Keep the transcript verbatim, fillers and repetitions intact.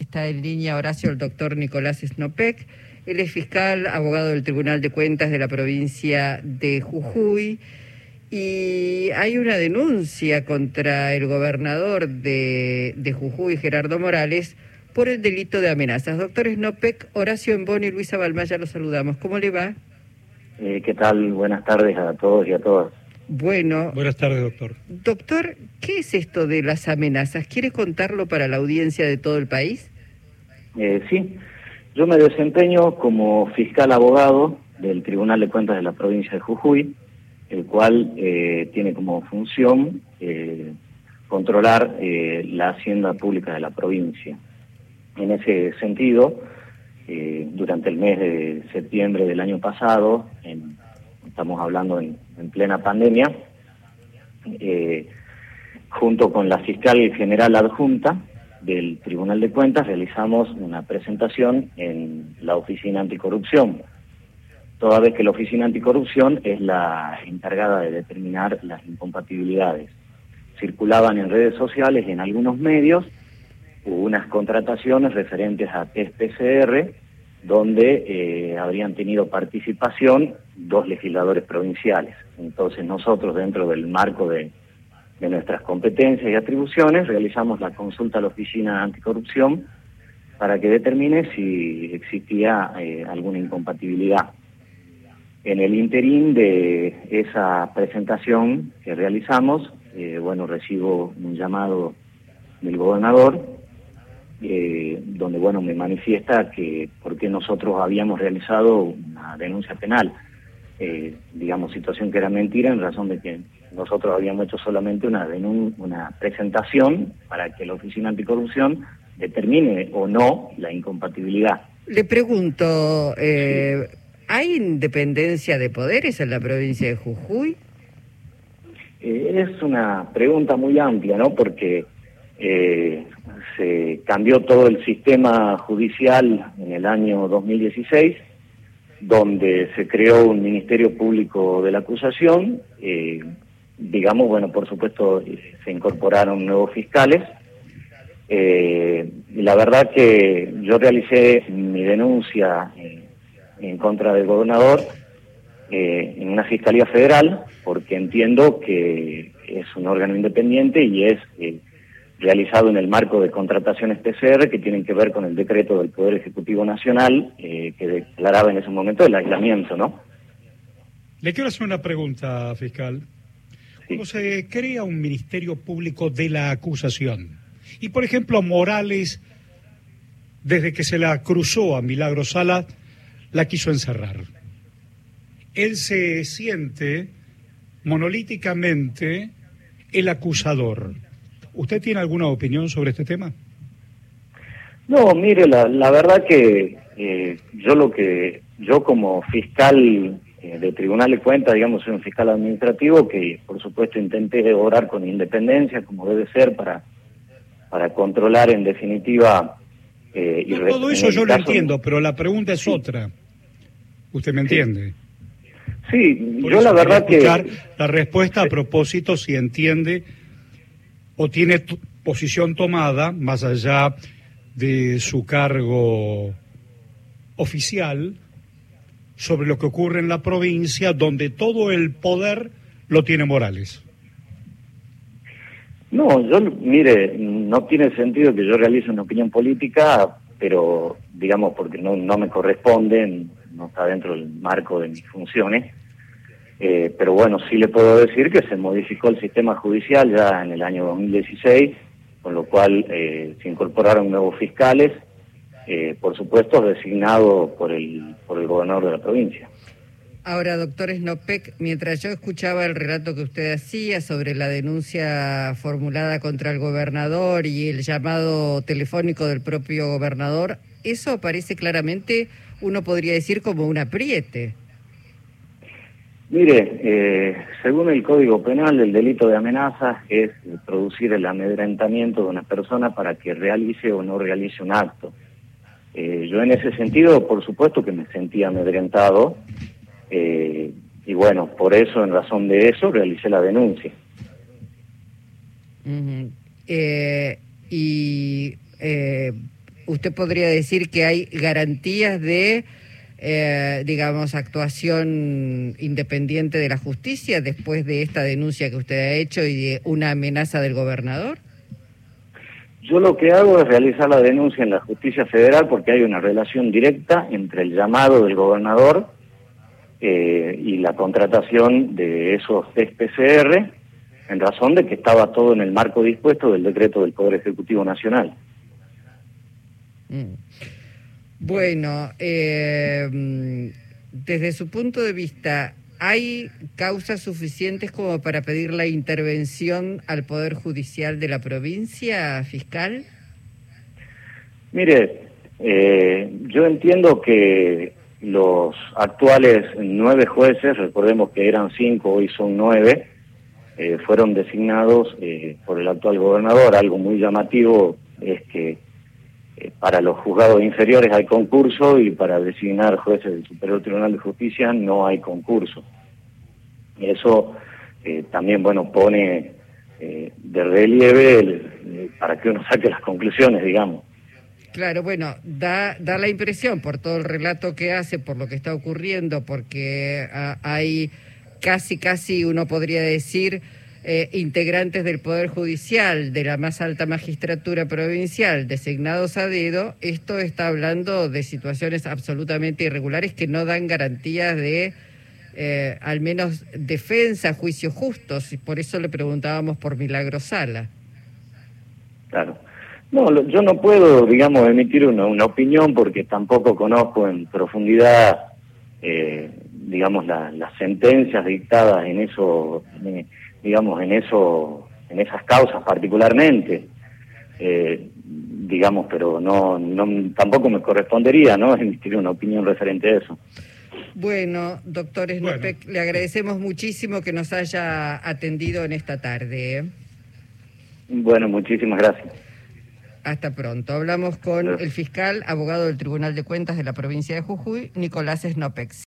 está en línea, Horacio, el doctor Nicolás Snopek. Él es fiscal, abogado del Tribunal de Cuentas de la provincia de Jujuy. Y hay una denuncia contra el gobernador de, de Jujuy, Gerardo Morales, por el delito de amenazas. Doctor Snopek, Horacio Emboni y Luisa Balmaya, los saludamos. ¿Cómo le va? Eh, ¿Qué tal? Buenas tardes a todos y a todas. Bueno. Buenas tardes, doctor. Doctor, ¿qué es esto de las amenazas? ¿Quiere contarlo para la audiencia de todo el país? Eh, sí, yo me desempeño como fiscal abogado del Tribunal de Cuentas de la provincia de Jujuy, el cual eh, tiene como función eh, controlar eh, la hacienda pública de la provincia. En ese sentido, eh, durante el mes de septiembre del año pasado, en, estamos hablando en, en plena pandemia, eh, junto con la fiscal general adjunta del Tribunal de Cuentas, realizamos una presentación en la Oficina Anticorrupción, toda vez que la Oficina Anticorrupción es la encargada de determinar las incompatibilidades. Circulaban en redes sociales y en algunos medios unas contrataciones referentes a test P C R, donde eh, habrían tenido participación dos legisladores provinciales. Entonces nosotros, dentro del marco de, de nuestras competencias y atribuciones, realizamos la consulta a la Oficina Anticorrupción para que determine si existía eh, alguna incompatibilidad. En el interín de esa presentación que realizamos, eh, bueno, recibo un llamado del gobernador, eh, donde, bueno, me manifiesta que porque nosotros habíamos realizado una denuncia penal, eh, digamos, situación que era mentira, en razón de que nosotros habíamos hecho solamente una, denun- una presentación para que la Oficina Anticorrupción determine o no la incompatibilidad. Le pregunto, eh, ¿hay independencia de poderes en la provincia de Jujuy? Eh, es una pregunta muy amplia, ¿no? Porque eh, se cambió todo el sistema judicial en el año dos mil dieciséis, donde se creó un Ministerio Público de la Acusación. Eh, digamos, bueno, por supuesto, se incorporaron nuevos fiscales. Eh, y la verdad que yo realicé mi denuncia eh, en contra del gobernador eh, en una Fiscalía Federal, porque entiendo que es un órgano independiente y es eh, realizado en el marco de contrataciones P C R que tienen que ver con el decreto del Poder Ejecutivo Nacional eh, que declaraba en ese momento el aislamiento, ¿no? Le quiero hacer una pregunta, fiscal. Sí. Cuando se crea un Ministerio Público de la Acusación, y por ejemplo Morales, desde que se la cruzó a Milagro Sala, la quiso encerrar, él se siente monolíticamente el acusador. ¿Usted tiene alguna opinión sobre este tema? No, mire, la, la verdad que eh, yo lo que yo como fiscal eh, de Tribunal de Cuentas, digamos, soy un fiscal administrativo que por supuesto intenté obrar con independencia, como debe ser, para para controlar en definitiva. Eh, no, y todo eso yo lo entiendo, pero la pregunta es sí. otra. ¿Usted me entiende? Sí, Por yo la verdad que la respuesta a propósito si entiende o tiene t- posición tomada, más allá de su cargo oficial, sobre lo que ocurre en la provincia, donde todo el poder lo tiene Morales. No, yo, mire, no tiene sentido que yo realice una opinión política, pero, digamos, porque no, no me corresponde, no está dentro del marco de mis funciones. Eh, pero bueno, sí le puedo decir que se modificó el sistema judicial ya en el año dos mil dieciséis, con lo cual eh, se incorporaron nuevos fiscales, eh, por supuesto designados por el, por el gobernador de la provincia. Ahora, doctor Snopek, mientras yo escuchaba el relato que usted hacía sobre la denuncia formulada contra el gobernador y el llamado telefónico del propio gobernador, eso aparece claramente, uno podría decir, como un apriete. Mire, eh, según el Código Penal, el delito de amenaza es producir el amedrentamiento de una persona para que realice o no realice un acto. Eh, yo en ese sentido, por supuesto que me sentía amedrentado, eh, y bueno, por eso, en razón de eso, realicé la denuncia. Uh-huh. eh, y eh, ¿usted podría decir que hay garantías de, eh, digamos, actuación independiente de la justicia después de esta denuncia que usted ha hecho y de una amenaza del gobernador? Yo lo que hago es realizar la denuncia en la justicia federal porque hay una relación directa entre el llamado del gobernador eh, y la contratación de esos test P C R, en razón de que estaba todo en el marco dispuesto del decreto del Poder Ejecutivo Nacional. Mm. Bueno, eh, desde su punto de vista, ¿hay causas suficientes como para pedir la intervención al Poder Judicial de la provincia, fiscal? Mire, eh, yo entiendo que los actuales nueve jueces, recordemos que eran cinco, hoy son nueve, eh, fueron designados eh, por el actual gobernador. Algo muy llamativo es que eh, para los juzgados inferiores hay concurso y para designar jueces del Superior Tribunal de Justicia no hay concurso. Eso eh, también, bueno, pone eh, de relieve el, eh, para que uno saque las conclusiones, digamos. Claro, bueno, da, da la impresión por todo el relato que hace, por lo que está ocurriendo, porque a, hay casi, casi, uno podría decir, eh, integrantes del Poder Judicial, de la más alta magistratura provincial, designados a dedo. Esto está hablando de situaciones absolutamente irregulares que no dan garantías de, eh, al menos, defensa, juicios justos, y por eso le preguntábamos por Milagro Sala. Claro. No, lo, yo no puedo, digamos, emitir una, una opinión porque tampoco conozco en profundidad, eh, digamos, la, las sentencias dictadas en eso, eh, digamos, en eso, en esas causas particularmente, eh, digamos, pero no, no, tampoco me correspondería, ¿no?, emitir una opinión referente a eso. Bueno, doctor Snopek, bueno, le agradecemos muchísimo que nos haya atendido en esta tarde, ¿eh? Bueno, muchísimas gracias. Hasta pronto. Hablamos con el fiscal, abogado del Tribunal de Cuentas de la provincia de Jujuy, Nicolás Snopek.